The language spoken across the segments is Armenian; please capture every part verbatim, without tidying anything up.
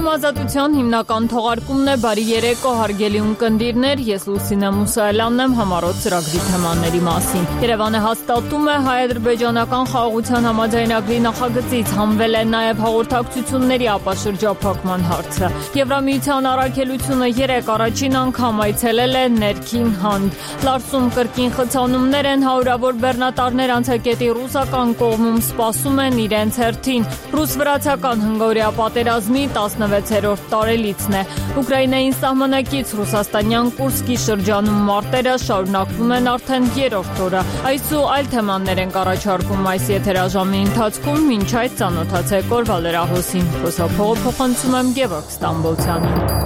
Այժմ ազատության հիմնական թողարկումն է բարի երեկո հարգելի ունկնդիրներ, ես Լուսինե Մուսայելյանն եմ համառոտ ծրագրի թեմաների մասին։ Երևանը հաստատում է հայ-ադրբեջանական խաղաղության համաձայնագրի նախագծից, հանվել է նաև հաղորդակցությունների ապաշրջափակման հարցը։ Եվրամիության առաքելությունը երեկ առաջին անգամ այցելել է ներքին հանդ։ Լարսում կրկին խցանումներ են, հարյուրավոր բեռնատարներ անցակետի ռուսական կողմում սպասում են իրենց հերթին։ Ռուս-վրացական հնգօրյա պատերազմի տասնվեցերորդ տարելիցն է։ Ուկրաինային սահմանակից ռուսաստանյան Կուրսկի շրջանում մարտերը շարունակվում են արդեն երրորդ օրը։ Այս ու այլ թեմաներ ենք առաջարկում այս եթերաժամի ընթացքում, մինչ այդ ծանոթացեք օրվա լրահոսին։ Խոսափողը փոխանցում եմ Գևորգ Ստամբոլցյանին։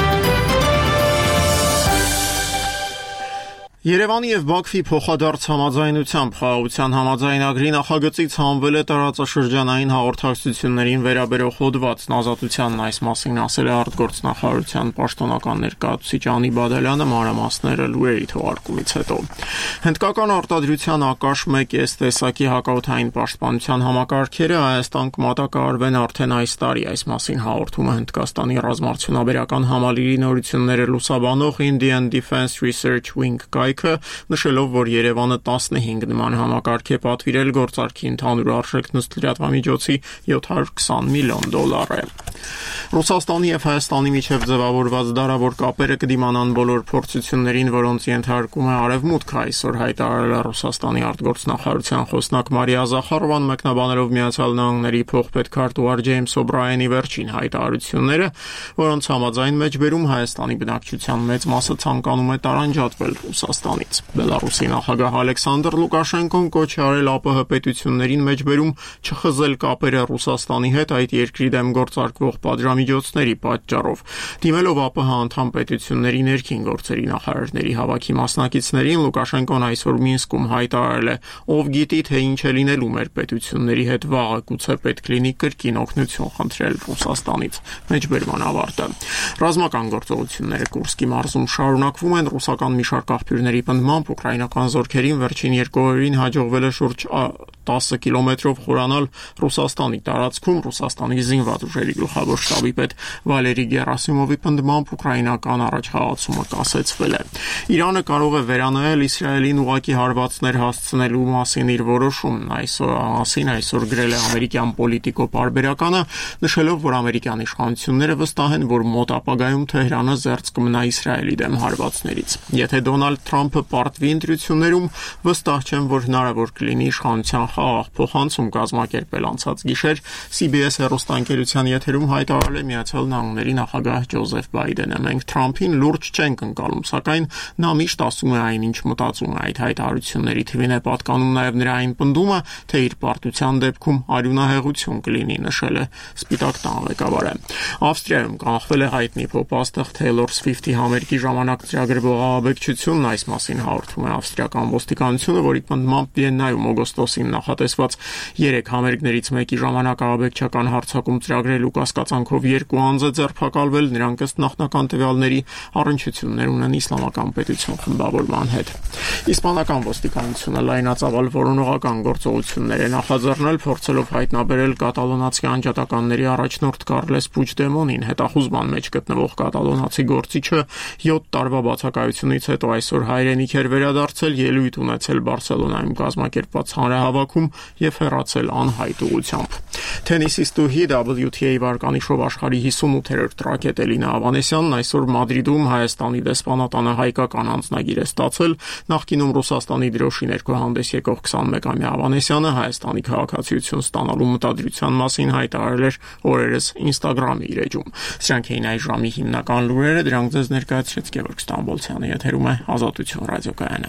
Երևանի և Բաքվի փոխադարձ համաձայնությամբ խաղաղության համաձայնագրի նախագծից հանվել է տարածաշրջանային հաղորդակցություններին վերաբերող հոդվածն։ Ազատությանն այս մասին ասել է արտգործնախարարության պաշտոնական ներկայացուցիչ Անի Բադալյանը մանրամասները լուրերի թողարկումից հետո։ Հնդկական արտադրության ակաշ մեկ էս տեսակի հակաօդային պաշտպանության համակարգերը Հայաստան կմատակարարվեն արդեն այս տարի։ Այս մասին հաղորդում է Հնդկաստանի ռազմարդյունաբերական համալիրի նորությունները լուսաբանող Indian Defense Research Wing նշելով, որ Երևանը տասնհինգ նման համակարգ է պատվիրել, գործարքի ընդհանուր արժեքն ըստ լրատվամիջոցի յոթ հարյուր քսան միլիոն դոլար է։ Ռուսաստանի և Հայաստանի միջև ձևավորված դարավոր կապերը կդիմանան բոլոր փորձություններին, որոնց ենթարկում է Արևմուտքը, այսօր հայտարարել է Ռուսաստանի արտգործնախարարության խոսնակ Մարիա Զախարովան, մեկնաբանելով Միացյալ Նահանգների փոխպետքարտուղար Ջեյմս Օբրայենի վերջին հայտարարությունները, որոնց համաձայն մեջբերում Հայաստանի բնակչության մեծ մասը ցանկանում է տարանջատվել Ռուսաստանից։ Բելարուսի նախագահ Ալեքսանդր Լուկաշենկոն կոչ է արել ԱՊՀ պետություններին մեջբերում չխզել կապերը Ռուսաստանի հետ այդ երկրի դեմ գործարկվող պատժամիջոցների պատճառով։ Դիմելով ԱՊՀ անդամ պետությունների ներքին գործերի նախարարների հավաքի մասնակիցներին, Լուկաշենկոն այսօր Մինսկում հայտարարել է. «Ով գիտի, թե ինչ է լինելու մեր պետությունների հետ վաղը, գուցե պետք լինի կրկին օգնություն խնդրել Ռուսաստանից»։ Մեջբերման ավարտը։ Ռազմական գործողությունները Կուրսկի մարզում շարունակվում են։ Ռուսական մի շարք աղբյուրների պնդմամբ ուկրաինական զորքերին վերջին երկու օրերին հաջողվել է շուրջ տասը կիլոմետրով խորանալ Ռուսաստանի տարածքում։ Ռուսաստանի զինված ուժերի գլխավոր շտաբի պետ Վալերի Գերասիմովի պնդմամբ ուկրաինական առաջխաղացումը կասեցվել է։ Իրանը կարող է վերանայել Իսրայելին ուղղակի հարվածներ հասցնելու մասին իր որոշումն։ Այսօր մասին այսօր գրել է ամերիկյան Պոլիտիկո պարբերականը, նշելով, որ ամերիկյան իշխանությունները վստահ են, որ մոտ ապագայում Թեհրանը զերծ կմնա Իսրայելի դեմ հարվածներից։ Եթե Դոնալդ Թրամփը պարտվի ընտրություններում, վստահ չեմ, որ հնարավոր կլինի իշխանության խաղաղ փոխանցում կազմակերպել։ Անցած գիշեր C B S հեռուստաընկերության եթերում հայտարարել է Միացյալ Նահանգների նախագահ Ջոզեֆ Բայդենը. «Մենք Թրամփին լուրջ չենք ընկալում, սակայն նա միշտ ասում է այն, ինչ մտածում է»։ Այդ հայտարարությունների թվին է պատկանում նաև նրա այն պնդումը, թե իր պարտության դեպքում արյունահեղություն կլինի, նշել է Սպիտակ տան ղեկավարը։ Ավստրիայում կանխվել է հայտնի փոփ-աստղ Taylor Swift-ի համերգի ժամանակ ծրագրվող աղաբեկչությունն։ Այս մասին հաղորդում է ավստրիական ոստիկանությունը, որի պնդմամբ Վիեննայում օգոստոսին նախատեսված երեք համերգներից մեկի ժամանակ աղաբեկչական հարձակում ծրագրելու կասկածանքով երկու անձ է ձերբակալվել, նրանք ըստ նախնական տվյալների առնչություններ ունեն Իսլամական պետություն խմբավորման հետ։ Իսպանական ոստիկանությունը լայնածավալ որոնողական գործողություններ է նախաձեռնել, փորձելով հայտնաբերել կատալոնացի անջատականների առաջնորդ Կարլես Պուչդեմոնին։ Հետախուզման մեջ գտնվող կատալոնացի գործիչը յոթ տարվա բացակայությունից հետո այսօր հայրենիք էր վերադարձել, ելույթ ունեցել Բարսելոնայում կազմակերպված հանրահավաքում եւ հեռացել անհայտ ուղղությամբ։ Թենիսիստուհի W T A վարկանիշով աշխարհի հիսունութերորդ ռակետ Էլինա Ավանեսյանն այսօր Մադրիդում Հայաստանի դեսպանատանը հայկական անձնագիր է ստացել։ Նախկինում Ռուսաստանի դրոշի ներքո հանդես եկող քսանմեկամյա Ավանեսյանը Հայաստանի քաղաքացիություն ստանալու մտադրության մասին հայտարարել էր օրերս Instagram-ի իր էջում։ Սրանք էին այս ժամի հիմնական լուրերը, դրանք ձեզ ներկայացրեց Գևորգ Ստամբոլցյանը, եթերում է Ազատություն ռադիոկայանը։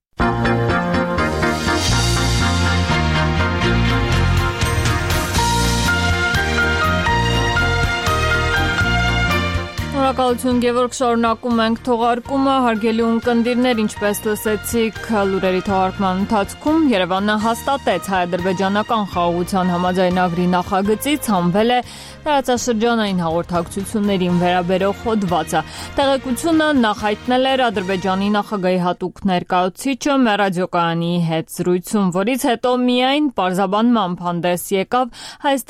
Շնորհակալություն Գևորգ, շարունակում ենք թողարկումը, հարգելի ունկնդիրներ, ինչպես լսեցիք լուրերի թողարկման ընթացքում, Երևանը հաստատեց հայ-ադրբեջանական խաղաղության համաձայնագրի նախագծից հանվել է տարածաշրջանային հաղորդակցություններին վերաբերող հոդվածը։ Տեղեկությունը նախ հայտնել էր Ադրբեջանի նախագահի հատուկ ներկայացուցիչը մեր ռադիոկայանի հետ զրույցում, որից հետո միայն պարզաբանմամբ հանդես եկավ Հայաստանի